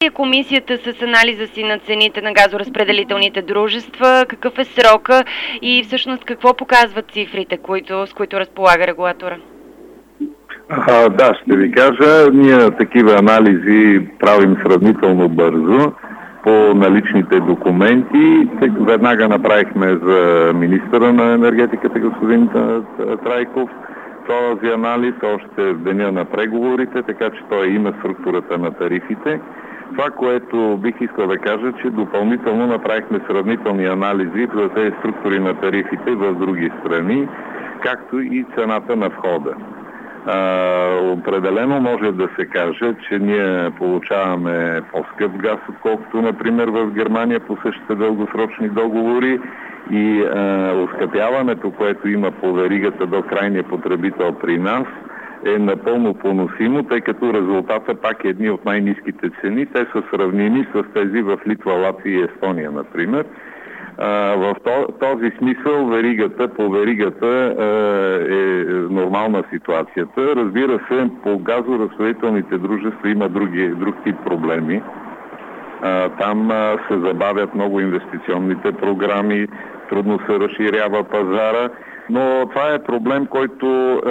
е комисията с анализа си на цените на газоразпределителните дружества? Какъв е срока и всъщност какво показват цифрите, с които разполага регулатора? Да, ще ви кажа. Ние такива анализи правим сравнително бързо по наличните документи. Веднага направихме за министъра на енергетиката господин Трайков този анализ още в деня на преговорите, така че той има структурата на тарифите. Това, което бих искал да кажа, че допълнително направихме сравнителни анализи за тези структури на тарифите в други страни, както и цената на входа. Определено може да се каже, че ние получаваме по-скъп газ, отколкото, например, в Германия по същите дългосрочни договори и оскъпяването, което има по веригата до крайния потребител при нас, е напълно поносимо, тъй като резултата пак е едни от най-ниските цени. Те са сравними с тези в Литва, Латвия и Естония, например. В този смисъл по веригата е нормална ситуацията. Разбира се, по газоразпределителните дружества има друг тип проблеми. Там се забавят много инвестиционните програми, трудно се разширява пазара, но това е проблем, който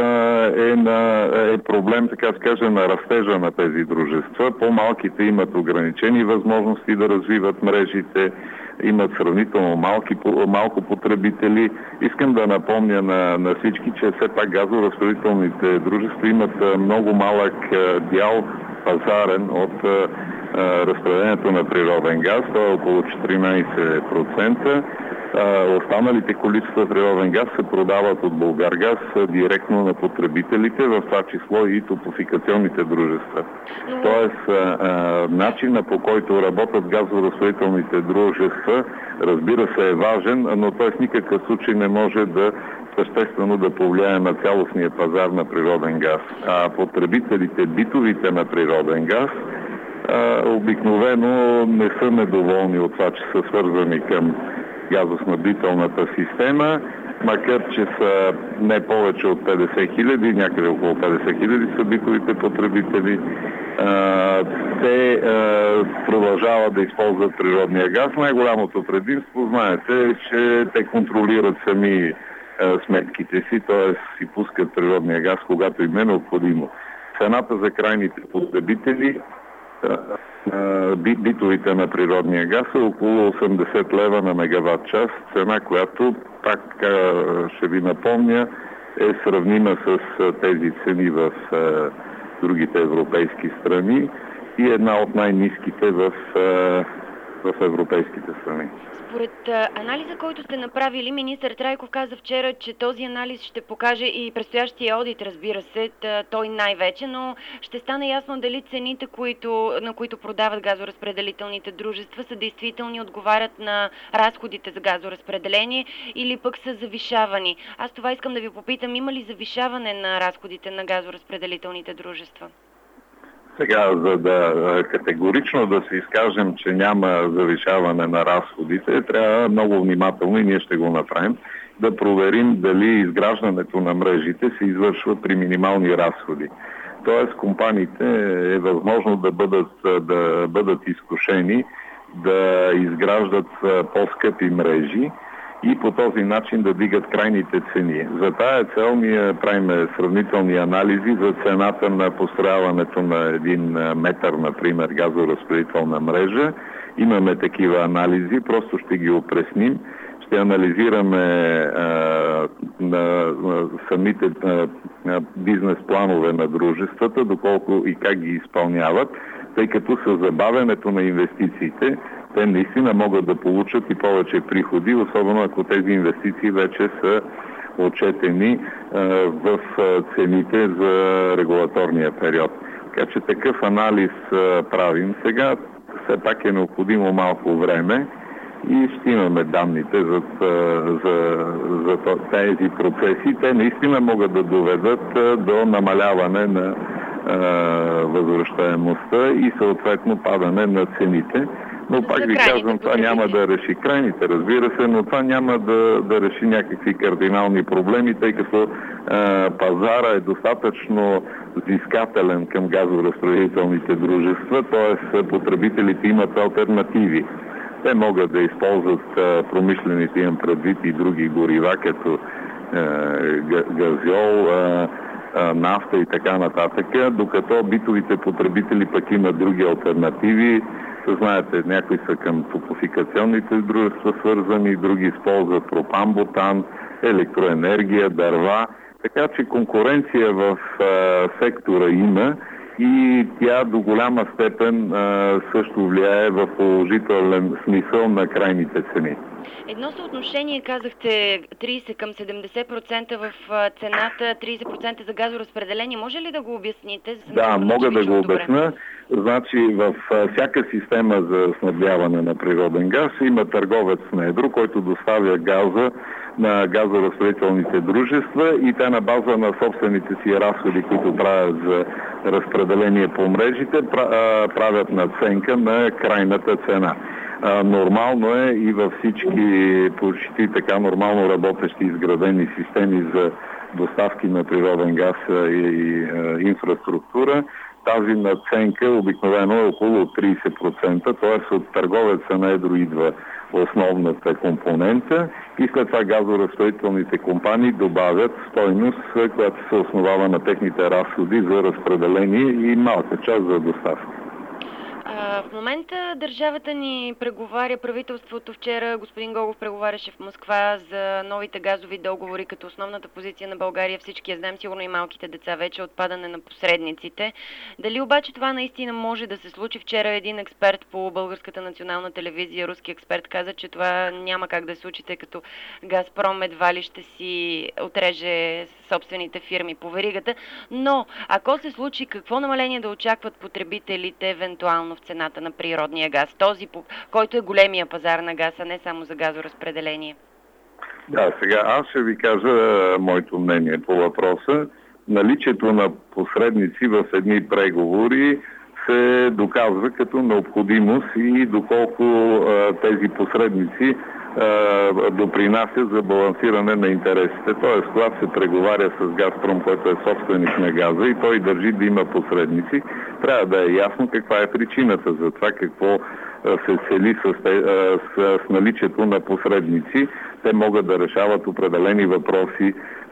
е проблем, така да кажа, на растежа на тези дружества. По-малките имат ограничени възможности да развиват мрежите, имат сравнително малко потребители. Искам да напомня на всички, че все пак газоразпределителните дружества имат много малък дял пазарен от разпределението на природен газ. Това е около 14%. Останалите количества природен газ се продават от Булгаргаз директно на потребителите, в това число и топлофикационните дружества. Тоест, начина по който работят газоразпределителните дружества, разбира се, е важен, но той в никакъв случай не може да съществено да повлияе на цялостния пазар на природен газ. А потребителите, битовите на природен газ, обикновено не са недоволни от това, че са свързани към газоснабдителната система, макар че са не повече от 50 хиляди, някъде около 50 хиляди са битовите потребители. Те продължават да използват природния газ. Най-голямото предимство, знаете, че те контролират сами сметките си, т.е. си пускат природния газ, когато им е необходимо. Цената за крайните потребители, битовите на природния газ е около 80 лева на мегаватт час, цена, която, пак ще ви напомня, е сравнима с тези цени в другите европейски страни и една от най-ниските в европейските страни. Според анализа, който сте направили, министър Трайков каза вчера, че този анализ ще покаже и предстоящия одит, разбира се, той най-вече, но ще стане ясно дали цените, на които продават газоразпределителните дружества, са действителни, отговарят на разходите за газоразпределение или пък са завишавани. Аз това искам да ви попитам, има ли завишаване на разходите на газоразпределителните дружества? Сега, за да категорично да се изкажем, че няма завишаване на разходите, трябва много внимателно, и ние ще го направим, да проверим дали изграждането на мрежите се извършва при минимални разходи. Тоест, компаниите е възможно да бъдат изкушени да изграждат по-скъпи мрежи и по този начин да дигат крайните цени. За тая цел ние правим сравнителни анализи за цената на построяването на 1 метър, например, газоразпределителна мрежа. Имаме такива анализи, просто ще ги опресним. Ще анализираме на самите бизнес планове на дружествата, доколко и как ги изпълняват, тъй като с забавянето на инвестициите те наистина могат да получат и повече приходи, особено ако тези инвестиции вече са отчетени в цените за регулаторния период. Така че такъв анализ правим сега. Все пак е необходимо малко време и ще имаме данните за тези процеси. Те наистина могат да доведат до намаляване на възвръщаемостта и съответно падане на цените. Но пак ви казвам, това няма да реши крайните, разбира се, но това няма да реши някакви кардинални проблеми, тъй като пазара е достатъчно взискателен към газоразпределителните дружества, т.е. потребителите имат алтернативи. Те могат да използват промишлените им предвид и други горива, като газьол, нафта и така нататък, докато битовите потребители пък имат други алтернативи. Знаете, някои са към топлофикационните дружества свързани, други използват пропан, бутан, електроенергия, дърва. Така че конкуренция в сектора има и тя до голяма степен също влияе в положителен смисъл на крайните цени. Едно съотношение, казахте, 30 към 70% в цената, 30% за газоразпределение. Може ли да го обясните? Да, мога да го обясня. Значи в всяка система за снабдяване на природен газ има търговец на едро, който доставя газа на газоразпределителните дружества и те на база на собствените си разходи, които правят за разпределение по мрежите, правят надценка на крайната цена. Нормално е и във всички почти така нормално работещи изградени системи за доставки на природен газ и инфраструктура, тази надценка обикновено е около 30%, т.е. от търговеца на едро идва основната компонента и след това газоразпределителните компании добавят стойност, която се основава на техните разходи за разпределение и малка част за доставка. В момента държавата ни преговаря, правителството вчера, господин Гогов преговаряше в Москва за новите газови договори, като основната позиция на България, всички я знаем, сигурно и малките деца вече, отпадане на посредниците. Дали обаче това наистина може да се случи? Вчера един експерт по Българската национална телевизия, руски експерт, каза, че това няма как да се случи, тъй като Газпром едва ли ще си отреже собствените фирми по веригата. Но ако се случи, какво намаление да очакват потребителите евентуално в цената на природния газ, този, който е големия пазар на газ, а не само за газоразпределение? Да, сега аз ще ви кажа моето мнение по въпроса. Наличието на посредници в едни преговори се доказва като необходимост и доколко тези посредници допринасят за балансиране на интересите. Тоест, когато се преговаря с Газпром, който е собственик на газа и той държи да има посредници, трябва да е ясно каква е причината за това, какво се цели с наличието на посредници. Те могат да решават определени въпроси,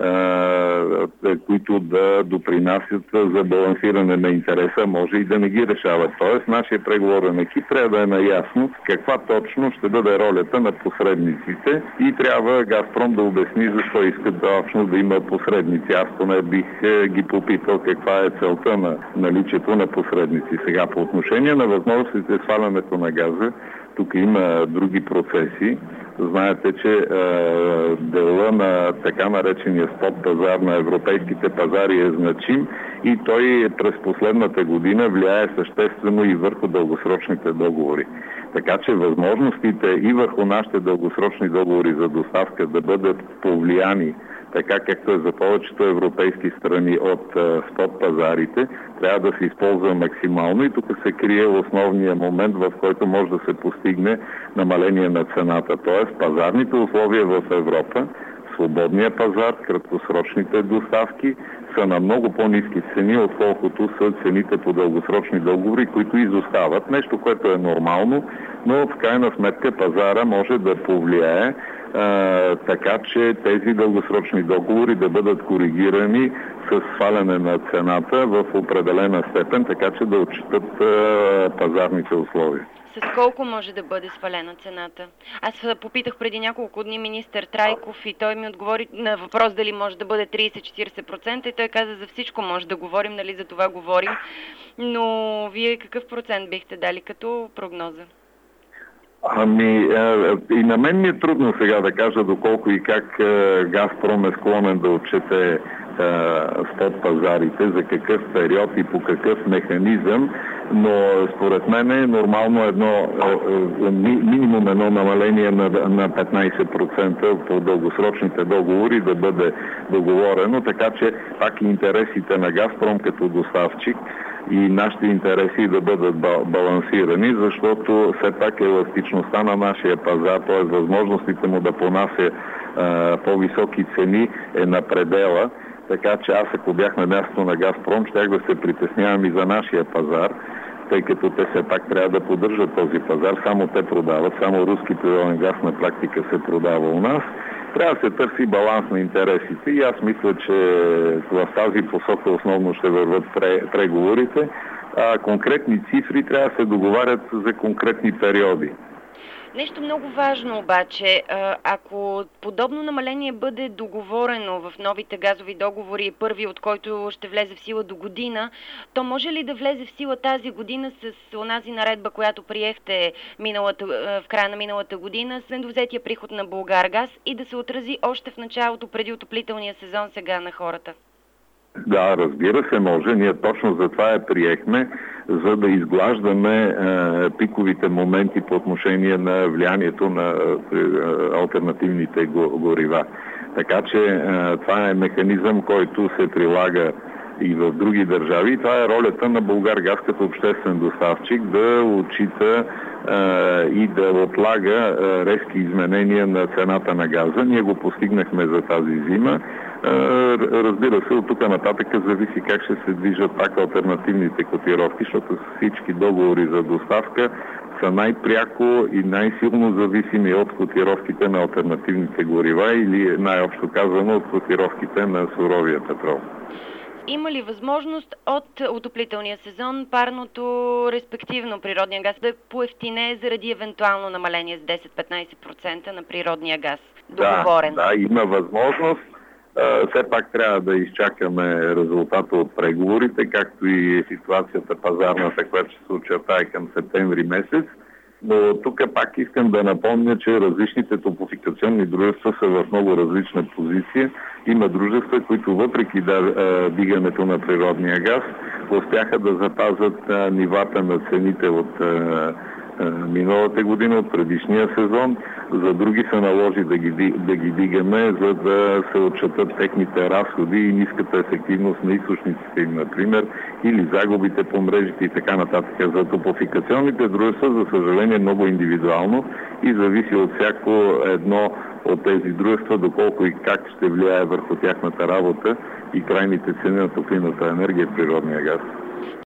които да допринасят за балансиране на интереса, може и да не ги решават. Тоест, нашия преговорен екип трябва да е наясно каква точно ще бъде ролята на посредниците и трябва Газпром да обясни защо искат точно да има посредници. Аз поне бих ги попитал каква е целта на наличието на посредници. Сега, по отношение на възможностите свалянето на газа, тук има други процеси. Знаете, че дела на така наречения спот пазар на европейските пазари е значим и той през последната година влияе съществено и върху дългосрочните договори. Така че възможностите и върху нашите дългосрочни договори за доставка да бъдат повлияни така както е за повечето европейски страни от спот пазарите, трябва да се използва максимално и тук се крие основния момент, в който може да се постигне намаление на цената. Тоест пазарните условия в Европа, свободния пазар, краткосрочните доставки са на много по-ниски цени, отколкото са цените по дългосрочни договори, които изостават. Нещо, което е нормално, но в крайна сметка пазара може да повлияе така, че тези дългосрочни договори да бъдат коригирани с сваляне на цената в определена степен, така че да отчитат пазарните условия. С колко може да бъде свалена цената? Аз попитах преди няколко дни министър Трайков и той ми отговори на въпрос дали може да бъде 30-40% и той каза за всичко може да говорим, нали за това говорим, но вие какъв процент бихте дали като прогноза? И на мен ми е трудно сега да кажа доколко и как Газпром е склонен да отчете спот пазарите, за какъв период и по какъв механизъм, но според мен е нормално минимум едно намаление на 15% по дългосрочните договори да бъде договорено, така че пак интересите на Газпром като доставчик и нашите интереси да бъдат балансирани, защото все пак еластичността на нашия пазар, т.е. възможностите му да понася по-високи цени е на предела. Така че аз, ако бях на мястото на Газпром, щях да се притеснявам и за нашия пазар, тъй като те все пак трябва да поддържат този пазар. Само те продават, само руски природен газ на практика се продава у нас. Трябва да се търси баланс на интересите и аз мисля, че в тази посока основно ще върват преговорите. Конкретни цифри трябва да се договарят за конкретни периоди. Нещо много важно обаче, ако подобно намаление бъде договорено в новите газови договори, първи от който ще влезе в сила до година, то може ли да влезе в сила тази година с онази наредба, която приехте в края на миналата година, с недовзетия приход на Булгаргаз и да се отрази още в началото, преди отоплителния сезон сега на хората? Да, разбира се, може. Ние точно за това я приехме, за да изглаждаме пиковите моменти по отношение на влиянието на алтернативните горива. Така че това е механизъм, който се прилага и в други държави. Това е ролята на Булгаргаз като обществен доставчик да отчита и да отлага резки изменения на цената на газа. Ние го постигнахме за тази зима. Разбира се, от тук нататък зависи как ще се движат пак алтернативните котировки, защото всички договори за доставка са най-пряко и най-силно зависими от котировките на алтернативните горива или най-общо казано от котировките на суровия петрол. Има ли възможност от отоплителния сезон парното, респективно природния газ, да поевтине заради евентуално намаление с 10-15% на природния газ? Договорен. Да, има възможност. Все пак трябва да изчакаме резултата от преговорите, както и ситуацията пазарната, която ще се очертае към септември месец. Но тук пак искам да напомня, че различните топлофикационни дружества са в много различна позиция. Има дружества, които въпреки дигането на природния газ, успяха да запазят нивата на цените от миналата година, от предишния сезон. За други се наложи да ги дигаме, за да се отчетат техните разходи и ниската ефективност на източниците им, например, или загубите по мрежите и така нататък. За топлофикационните дружества, за съжаление, много индивидуално и зависи от всяко едно от тези дружества, доколко и как ще влияе върху тяхната работа и крайните цени на топлинната енергия и природния газ.